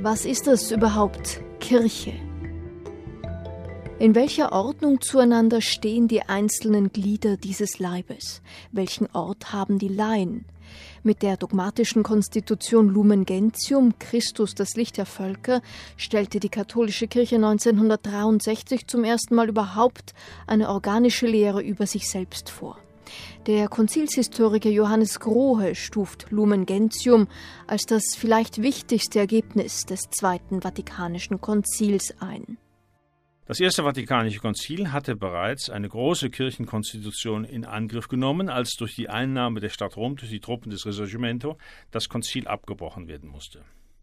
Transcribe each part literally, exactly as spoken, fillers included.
Was ist das überhaupt, Kirche? In welcher Ordnung zueinander stehen die einzelnen Glieder dieses Leibes? Welchen Ort haben die Laien? Mit der dogmatischen Konstitution Lumen Gentium, Christus das Licht der Völker, stellte die katholische Kirche neunzehnhundertdreiundsechzig zum ersten Mal überhaupt eine organische Lehre über sich selbst vor. Der Konzilshistoriker Johannes Grohe stuft Lumen Gentium als das vielleicht wichtigste Ergebnis des Zweiten Vatikanischen Konzils ein. Das Erste Vatikanische Konzil hatte bereits eine große Kirchenkonstitution in Angriff genommen, als durch die Einnahme der Stadt Rom durch die Truppen des Risorgimento das Konzil abgebrochen werden musste.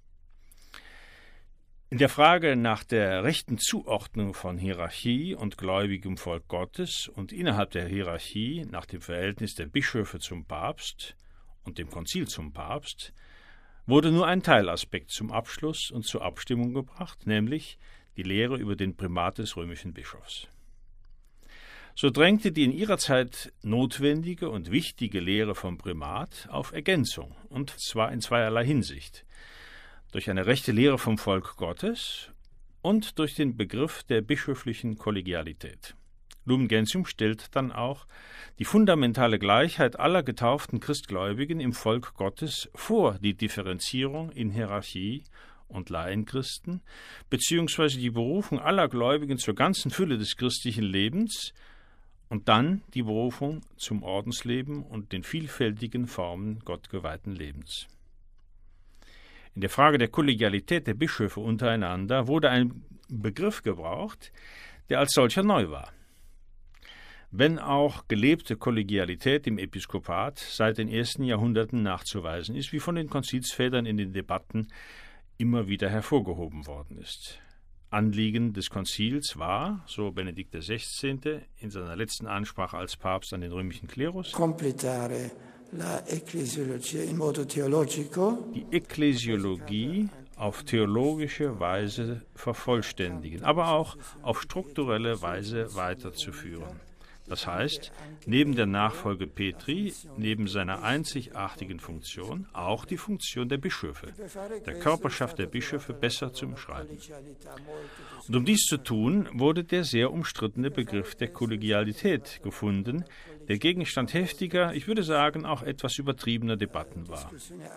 In der Frage nach der rechten Zuordnung von Hierarchie und gläubigem Volk Gottes und innerhalb der Hierarchie nach dem Verhältnis der Bischöfe zum Papst und dem Konzil zum Papst wurde nur ein Teilaspekt zum Abschluss und zur Abstimmung gebracht, nämlich die Lehre über den Primat des römischen Bischofs. So drängte die in ihrer Zeit notwendige und wichtige Lehre vom Primat auf Ergänzung, und zwar in zweierlei Hinsicht: durch eine rechte Lehre vom Volk Gottes und durch den Begriff der bischöflichen Kollegialität. Lumen Gentium stellt dann auch die fundamentale Gleichheit aller getauften Christgläubigen im Volk Gottes vor die Differenzierung in Hierarchie und Laienchristen, beziehungsweise die Berufung aller Gläubigen zur ganzen Fülle des christlichen Lebens und dann die Berufung zum Ordensleben und den vielfältigen Formen gottgeweihten Lebens. In der Frage der Kollegialität der Bischöfe untereinander wurde ein Begriff gebraucht, der als solcher neu war. Wenn auch gelebte Kollegialität im Episkopat seit den ersten Jahrhunderten nachzuweisen ist, wie von den Konzilsvätern in den Debatten immer wieder hervorgehoben worden ist. Anliegen des Konzils war, so Benedikt der Sechzehnte in seiner letzten Ansprache als Papst an den römischen Klerus, completare la ecclesiologia in modo teologico, die Ekklesiologie auf theologische Weise vervollständigen, aber auch auf strukturelle Weise weiterzuführen. Das heißt, neben der Nachfolge Petri, neben seiner einzigartigen Funktion, auch die Funktion der Bischöfe, der Körperschaft der Bischöfe besser zu umschreiben. Und um dies zu tun, wurde der sehr umstrittene Begriff der Kollegialität gefunden, der Gegenstand heftiger, ich würde sagen auch etwas übertriebener Debatten war.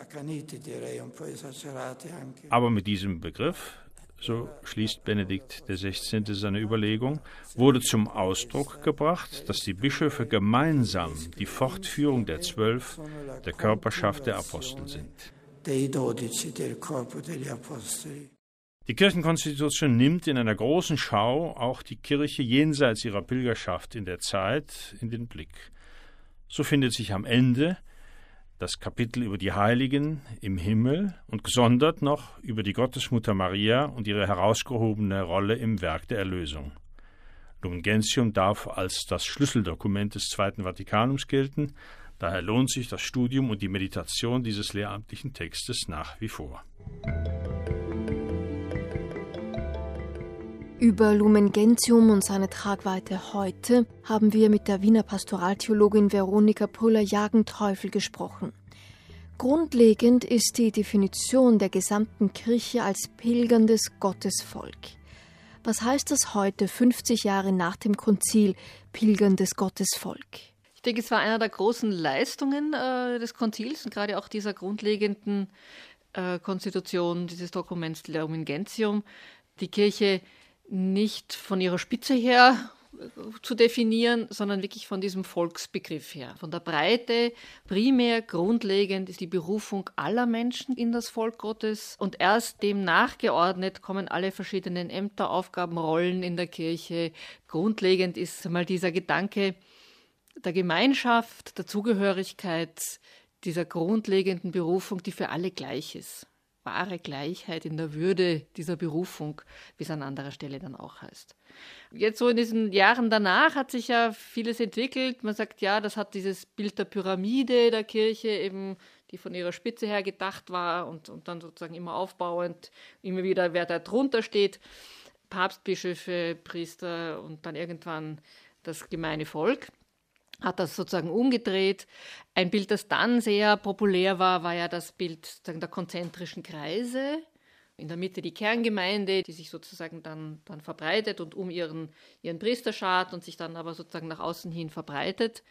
Aber mit diesem Begriff, so schließt Benedikt der Sechzehnte seine Überlegung, wurde zum Ausdruck gebracht, dass die Bischöfe gemeinsam die Fortführung der Zwölf, der Körperschaft der Apostel sind. Die Kirchenkonstitution nimmt in einer großen Schau auch die Kirche jenseits ihrer Pilgerschaft in der Zeit in den Blick. So findet sich am Ende das Kapitel über die Heiligen im Himmel und gesondert noch über die Gottesmutter Maria und ihre herausgehobene Rolle im Werk der Erlösung. Lumen Gentium darf als das Schlüsseldokument des Zweiten Vatikanums gelten, daher lohnt sich das Studium und die Meditation dieses lehramtlichen Textes nach wie vor. Über Lumen Gentium und seine Tragweite heute haben wir mit der Wiener Pastoraltheologin Veronika Prüller-Jagenteufel gesprochen. Grundlegend ist die Definition der gesamten Kirche als pilgerndes Gottesvolk. Was heißt das heute, fünfzig Jahre nach dem Konzil, pilgerndes Gottesvolk? Ich denke, es war einer der großen Leistungen äh, des Konzils und gerade auch dieser grundlegenden äh, Konstitution dieses Dokuments Lumen Gentium, die Kirche nicht von ihrer Spitze her zu definieren, sondern wirklich von diesem Volksbegriff her. Von der Breite, primär grundlegend ist die Berufung aller Menschen in das Volk Gottes und erst dem nachgeordnet kommen alle verschiedenen Ämter, Aufgaben, Rollen in der Kirche. Grundlegend ist einmal dieser Gedanke der Gemeinschaft, der Zugehörigkeit, dieser grundlegenden Berufung, die für alle gleich ist. Wahre Gleichheit in der Würde dieser Berufung, wie es an anderer Stelle dann auch heißt. Jetzt so in diesen Jahren danach hat sich ja vieles entwickelt. Man sagt, ja, das hat dieses Bild der Pyramide der Kirche eben, die von ihrer Spitze her gedacht war und, und dann sozusagen immer aufbauend, immer wieder, wer da drunter steht, Papstbischöfe, Priester und dann irgendwann das gemeine Volk. Hat das sozusagen umgedreht. Ein Bild, das dann sehr populär war, war ja das Bild sozusagen der konzentrischen Kreise, In der Mitte die Kerngemeinde, die sich sozusagen dann, dann verbreitet und um ihren, ihren Priester schart und sich dann aber sozusagen nach außen hin verbreitet.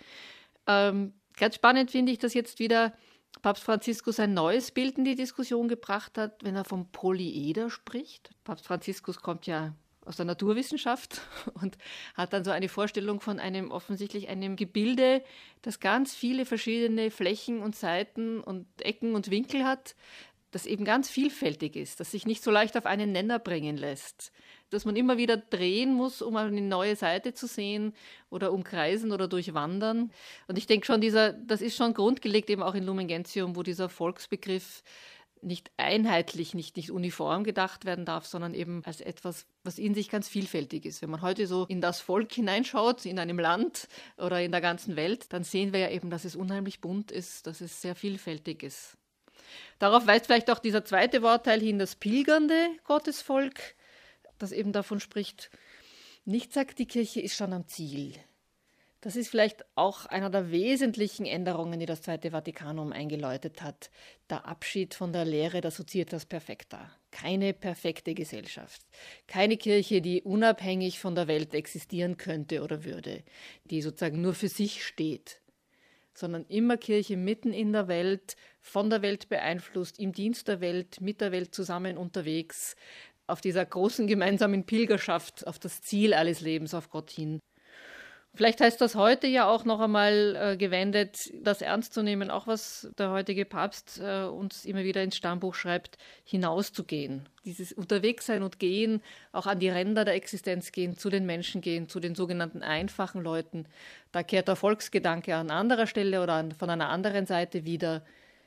Ähm, ganz spannend finde ich, dass jetzt wieder Papst Franziskus ein neues Bild in die Diskussion gebracht hat, wenn er vom Polyeder spricht. Papst Franziskus kommt ja aus der Naturwissenschaft und hat dann so eine Vorstellung von einem offensichtlich einem Gebilde, das ganz viele verschiedene Flächen und Seiten und Ecken und Winkel hat, das eben ganz vielfältig ist, das sich nicht so leicht auf einen Nenner bringen lässt, dass man immer wieder drehen muss, um eine neue Seite zu sehen oder umkreisen oder durchwandern. Und ich denke schon, dieser, das ist schon grundgelegt eben auch in Lumen Gentium, wo dieser Volksbegriff nicht einheitlich, nicht, nicht uniform gedacht werden darf, sondern eben als etwas, was in sich ganz vielfältig ist. Wenn man heute so in das Volk hineinschaut, in einem Land oder in der ganzen Welt, dann sehen wir ja eben, dass es unheimlich bunt ist, dass es sehr vielfältig ist. Darauf weist vielleicht auch dieser zweite Wortteil hin, das pilgernde Gottesvolk, das eben davon spricht, nicht sagt, die Kirche ist schon am Ziel. Das ist vielleicht auch einer der wesentlichen Änderungen, die das Zweite Vatikanum eingeläutet hat. Der Abschied von der Lehre der Societas Perfecta. Keine perfekte Gesellschaft. Keine Kirche, die unabhängig von der Welt existieren könnte oder würde, die sozusagen nur für sich steht, sondern immer Kirche mitten in der Welt, von der Welt beeinflusst, im Dienst der Welt, mit der Welt zusammen unterwegs, auf dieser großen gemeinsamen Pilgerschaft, auf das Ziel alles Lebens, auf Gott hin. Vielleicht heißt das heute ja auch noch einmal äh, gewendet, das ernst zu nehmen, auch was der heutige Papst äh, uns immer wieder ins Stammbuch schreibt, hinauszugehen. Dieses Unterwegssein und Gehen, auch an die Ränder der Existenz gehen, zu den Menschen gehen, zu den sogenannten einfachen Leuten. Da kehrt der Volksgedanke an anderer Stelle oder an, von einer anderen Seite wieder.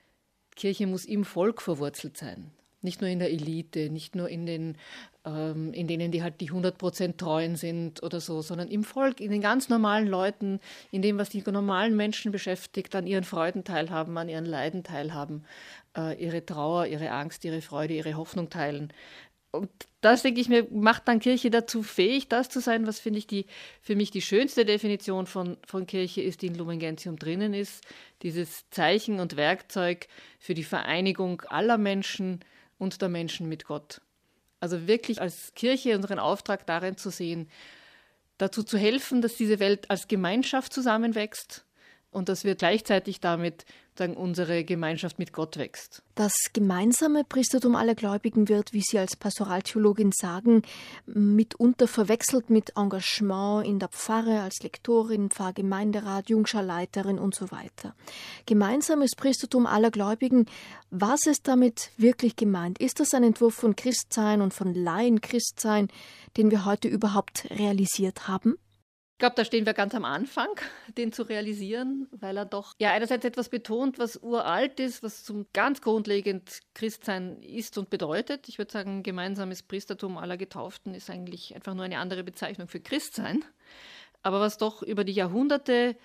Kirche muss im Volk verwurzelt sein. Nicht nur in der Elite, nicht nur in den, ähm, in denen, die halt die hundert Prozent treuen sind oder so, sondern im Volk, in den ganz normalen Leuten, in dem, was die normalen Menschen beschäftigt, an ihren Freuden teilhaben, an ihren Leiden teilhaben, äh, ihre Trauer, ihre Angst, ihre Freude, ihre Hoffnung teilen. Und das, denke ich mir, macht dann Kirche dazu fähig, das zu sein, was, finde ich, die, für mich die schönste Definition von, von Kirche ist, die in Lumen Gentium drinnen ist. Dieses Zeichen und Werkzeug für die Vereinigung aller Menschen und der Menschen mit Gott. Also wirklich als Kirche unseren Auftrag darin zu sehen, dazu zu helfen, dass diese Welt als Gemeinschaft zusammenwächst und dass wir gleichzeitig damit sagen, unsere Gemeinschaft mit Gott wächst. Das gemeinsame Priestertum aller Gläubigen wird, wie Sie als Pastoraltheologin sagen, mitunter verwechselt mit Engagement in der Pfarre als Lektorin, Pfarrgemeinderat, Jungscharleiterin und so weiter. Gemeinsames Priestertum aller Gläubigen, was ist damit wirklich gemeint? Ist das ein Entwurf von Christsein und von Laien-Christsein, den wir heute überhaupt realisiert haben? Ich glaube, da stehen wir ganz am Anfang, den zu realisieren, weil er doch ja einerseits etwas betont, was uralt ist, was zum ganz grundlegend Christsein ist und bedeutet. Ich würde sagen, gemeinsames Priestertum aller Getauften ist eigentlich einfach nur eine andere Bezeichnung für Christsein, aber was doch über die Jahrhunderte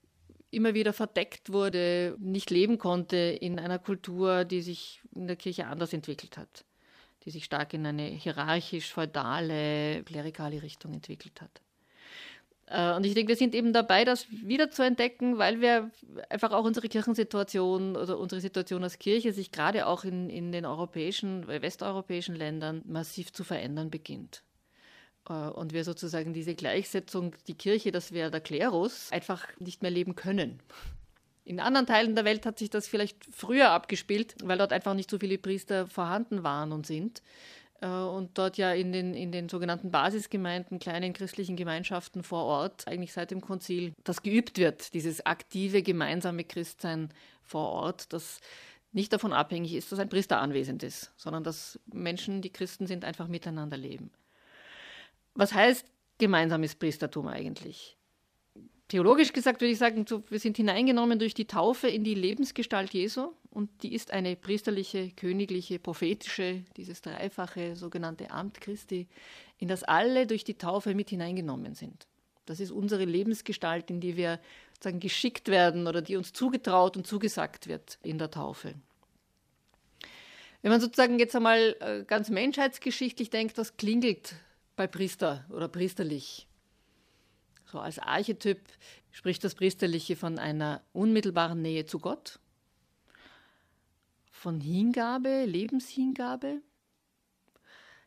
immer wieder verdeckt wurde, nicht leben konnte in einer Kultur, die sich in der Kirche anders entwickelt hat, die sich stark in eine hierarchisch-feudale, klerikale Richtung entwickelt hat. Und ich denke, wir sind eben dabei, das wieder zu entdecken, weil wir einfach auch unsere Kirchensituation oder unsere Situation als Kirche sich gerade auch in, in den europäischen, westeuropäischen Ländern massiv zu verändern beginnt. Und wir sozusagen diese Gleichsetzung, die Kirche, das wäre der Klerus, einfach nicht mehr leben können. In anderen Teilen der Welt hat sich das vielleicht früher abgespielt, weil dort einfach nicht so viele Priester vorhanden waren und sind. Und dort ja in den, in den sogenannten Basisgemeinden, kleinen christlichen Gemeinschaften vor Ort, eigentlich seit dem Konzil, das geübt wird, dieses aktive, gemeinsame Christsein vor Ort, das nicht davon abhängig ist, dass ein Priester anwesend ist, sondern dass Menschen, die Christen sind, einfach miteinander leben. Was heißt gemeinsames Priestertum eigentlich? Theologisch gesagt würde ich sagen, so, wir sind hineingenommen durch die Taufe in die Lebensgestalt Jesu und die ist eine priesterliche, königliche, prophetische, dieses dreifache sogenannte Amt Christi, in das alle durch die Taufe mit hineingenommen sind. Das ist unsere Lebensgestalt, in die wir sozusagen geschickt werden oder die uns zugetraut und zugesagt wird in der Taufe. Wenn man sozusagen jetzt einmal ganz menschheitsgeschichtlich denkt, was klingelt bei Priester oder priesterlich? So als Archetyp spricht das Priesterliche von einer unmittelbaren Nähe zu Gott, von Hingabe, Lebenshingabe,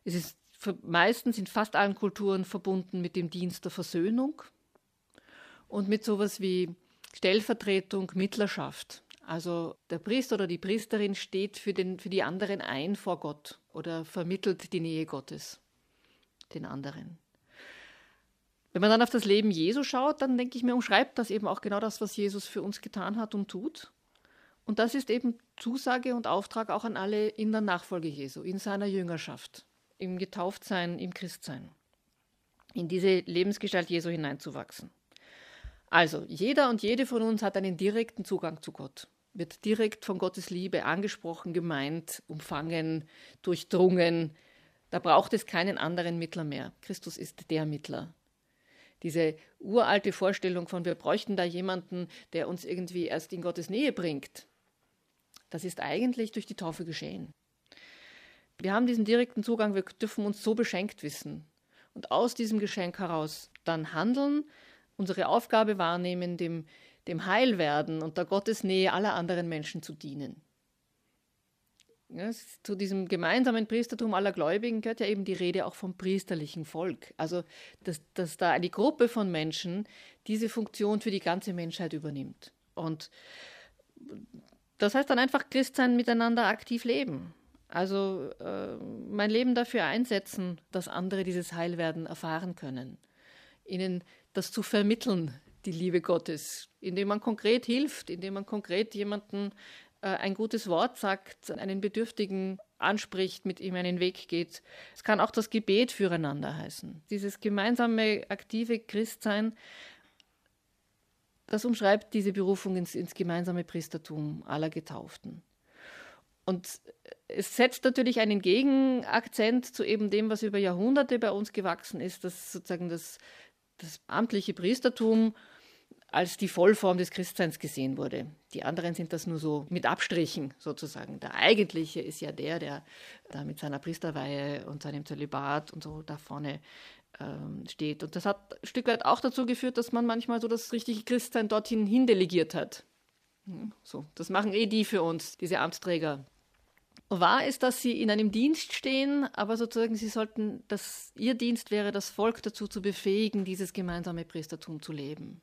Es ist meistens in fast allen Kulturen verbunden mit dem Dienst der Versöhnung und mit sowas wie Stellvertretung, Mittlerschaft. Also der Priester oder die Priesterin steht für, den, für die anderen ein vor Gott oder vermittelt die Nähe Gottes den anderen. Wenn man dann auf das Leben Jesu schaut, dann denke ich mir, umschreibt das eben auch genau das, was Jesus für uns getan hat und tut. Und das ist eben Zusage und Auftrag auch an alle in der Nachfolge Jesu, in seiner Jüngerschaft, im Getauftsein, im Christsein, in diese Lebensgestalt Jesu hineinzuwachsen. Also, jeder und jede von uns hat einen direkten Zugang zu Gott, wird direkt von Gottes Liebe angesprochen, gemeint, umfangen, durchdrungen. Da braucht es keinen anderen Mittler mehr. Christus ist der Mittler. Diese uralte Vorstellung von, wir bräuchten da jemanden, der uns irgendwie erst in Gottes Nähe bringt, das ist eigentlich durch die Taufe geschehen. Wir haben diesen direkten Zugang, wir dürfen uns so beschenkt wissen und aus diesem Geschenk heraus dann handeln, unsere Aufgabe wahrnehmen, dem, dem Heil werden und der Gottesnähe aller anderen Menschen zu dienen. Ja, zu diesem gemeinsamen Priestertum aller Gläubigen gehört ja eben die Rede auch vom priesterlichen Volk. Also, dass, dass da eine Gruppe von Menschen diese Funktion für die ganze Menschheit übernimmt. Und das heißt dann einfach Christsein miteinander aktiv leben. Also äh, mein Leben dafür einsetzen, dass andere dieses Heilwerden erfahren können. Ihnen das zu vermitteln, die Liebe Gottes, indem man konkret hilft, indem man konkret jemanden ein gutes Wort sagt, einen Bedürftigen anspricht, mit ihm einen Weg geht. Es kann auch das Gebet füreinander heißen. Dieses gemeinsame, aktive Christsein, das umschreibt diese Berufung ins, ins gemeinsame Priestertum aller Getauften. Und es setzt natürlich einen Gegenakzent zu eben dem, was über Jahrhunderte bei uns gewachsen ist, dass sozusagen das, das amtliche Priestertum als die Vollform des Christseins gesehen wurde. Die anderen sind das nur so mit Abstrichen sozusagen. Der eigentliche ist ja der, der da mit seiner Priesterweihe und seinem Zölibat und so da vorne ähm, steht. Und das hat ein Stück weit auch dazu geführt, dass man manchmal so das richtige Christsein dorthin hindelegiert hat. So, das machen eh die für uns, diese Amtsträger. Wahr ist, dass sie in einem Dienst stehen, aber sozusagen sie sollten, dass ihr Dienst wäre, das Volk dazu zu befähigen, dieses gemeinsame Priestertum zu leben.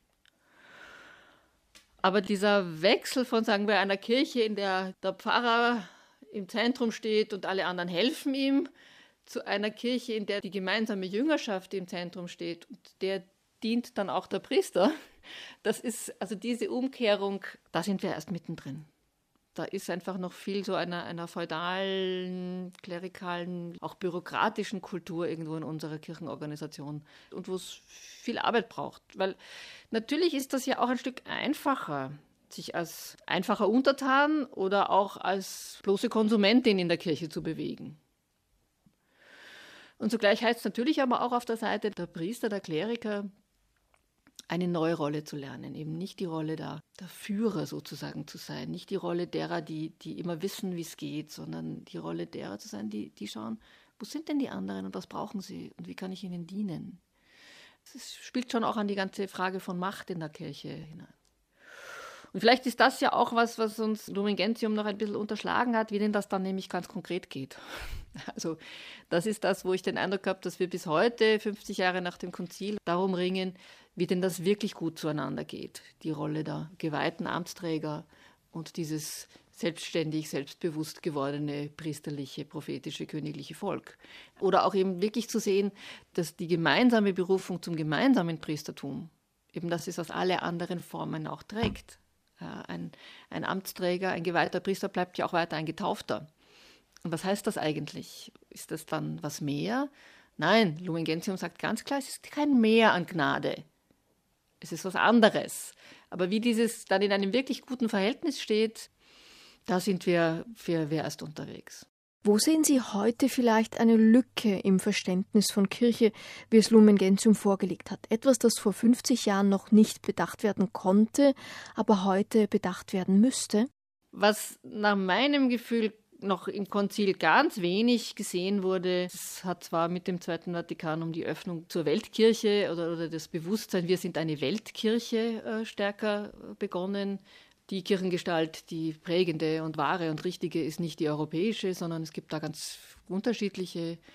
Aber dieser Wechsel von, sagen wir, einer Kirche, in der der Pfarrer im Zentrum steht und alle anderen helfen ihm, zu einer Kirche, in der die gemeinsame Jüngerschaft im Zentrum steht und der dient dann auch der Priester, das ist, also diese Umkehrung, da sind wir erst mittendrin. Da ist einfach noch viel so einer, einer feudalen, klerikalen, auch bürokratischen Kultur irgendwo in unserer Kirchenorganisation und wo es viel Arbeit braucht. Weil natürlich ist das ja auch ein Stück einfacher, sich als einfacher Untertan oder auch als bloße Konsumentin in der Kirche zu bewegen. Und zugleich heißt es natürlich aber auch auf der Seite der Priester, der Kleriker, eine neue Rolle zu lernen, eben nicht die Rolle der, der Führer sozusagen zu sein, nicht die Rolle derer, die, die immer wissen, wie es geht, sondern die Rolle derer zu sein, die, die schauen, wo sind denn die anderen und was brauchen sie und wie kann ich ihnen dienen. Das spielt schon auch an die ganze Frage von Macht in der Kirche hinein. Und vielleicht ist das ja auch was, was uns Lumen Gentium noch ein bisschen unterschlagen hat, wie denn das dann nämlich ganz konkret geht. Also das ist das, wo ich den Eindruck habe, dass wir bis heute, fünfzig Jahre nach dem Konzil, darum ringen, wie denn das wirklich gut zueinander geht. Die Rolle der geweihten Amtsträger und dieses selbstständig, selbstbewusst gewordene priesterliche, prophetische, königliche Volk. Oder auch eben wirklich zu sehen, dass die gemeinsame Berufung zum gemeinsamen Priestertum, eben das ist, was alle anderen Formen auch trägt. Ein, ein Amtsträger, ein geweihter Priester bleibt ja auch weiter ein Getaufter. Und was heißt das eigentlich? Ist das dann was mehr? Nein, Lumen Gentium sagt ganz klar, es ist kein Mehr an Gnade. Es ist was anderes. Aber wie dieses dann in einem wirklich guten Verhältnis steht, da sind wir, wir, wir erst unterwegs. Wo sehen Sie heute vielleicht eine Lücke im Verständnis von Kirche, wie es Lumen Gentium vorgelegt hat? Etwas, das vor fünfzig Jahren noch nicht bedacht werden konnte, aber heute bedacht werden müsste? Was nach meinem Gefühl noch im Konzil ganz wenig gesehen wurde, es hat zwar mit dem Zweiten Vatikanum die Öffnung zur Weltkirche oder, oder das Bewusstsein, wir sind eine Weltkirche äh, stärker begonnen. Die Kirchengestalt, die prägende und wahre und richtige, ist nicht die europäische, sondern es gibt da ganz unterschiedliche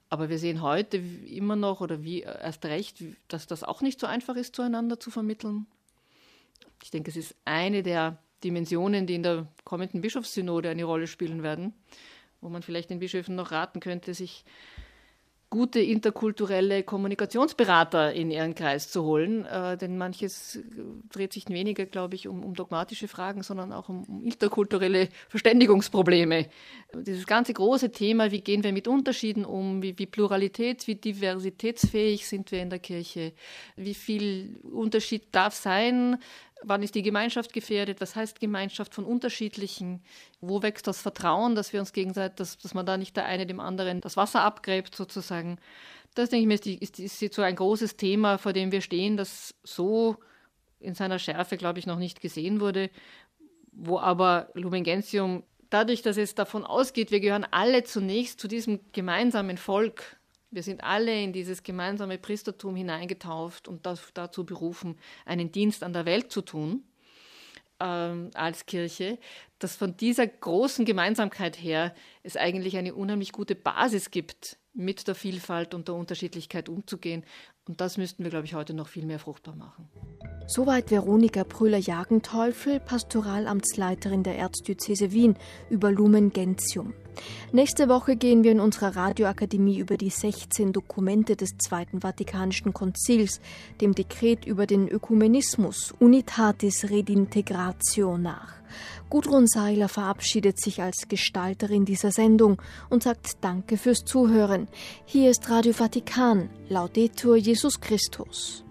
Aber wir sehen heute immer noch, oder wie erst recht, dass das auch nicht so einfach ist, zueinander zu vermitteln. Ich denke, es ist eine der Dimensionen, die in der kommenden Bischofssynode eine Rolle spielen werden, wo man vielleicht den Bischöfen noch raten könnte, sich gute interkulturelle Kommunikationsberater in ihren Kreis zu holen, äh, denn manches dreht sich weniger, glaube ich, um, um dogmatische Fragen, sondern auch um, um interkulturelle Verständigungsprobleme. Dieses ganze große Thema, wie gehen wir mit Unterschieden um, wie, wie pluralitäts-, wie diversitätsfähig sind wir in der Kirche, wie viel Unterschied darf sein, wann ist die Gemeinschaft gefährdet, was heißt Gemeinschaft von Unterschiedlichen, wo wächst das Vertrauen, dass wir uns gegenseitig, dass, dass man da nicht der eine dem anderen das Wasser abgräbt sozusagen. Das, denke ich mir, ist, die, ist, ist so ein großes Thema, vor dem wir stehen, das so in seiner Schärfe, glaube ich, noch nicht gesehen wurde, wo aber Lumen Gentium, dadurch, dass es davon ausgeht, wir gehören alle zunächst zu diesem gemeinsamen Volk. Wir sind alle in dieses gemeinsame Priestertum hineingetauft und das, dazu berufen, einen Dienst an der Welt zu tun, ähm, als Kirche, dass von dieser großen Gemeinsamkeit her es eigentlich eine unheimlich gute Basis gibt, mit der Vielfalt und der Unterschiedlichkeit umzugehen. Und das müssten wir, glaube ich, heute noch viel mehr fruchtbar machen. Soweit Veronika Pröhler-Jagenteufel, Pastoralamtsleiterin der Erzdiözese Wien, über Lumen Gentium. Nächste Woche gehen wir in unserer Radioakademie über die sechzehn Dokumente des Zweiten Vatikanischen Konzils, dem Dekret über den Ökumenismus, Unitatis Redintegratio, nach. Gudrun Seiler verabschiedet sich als Gestalterin dieser Sendung und sagt Danke fürs Zuhören. Hier ist Radio Vatikan. Laudetur Jesus Christus.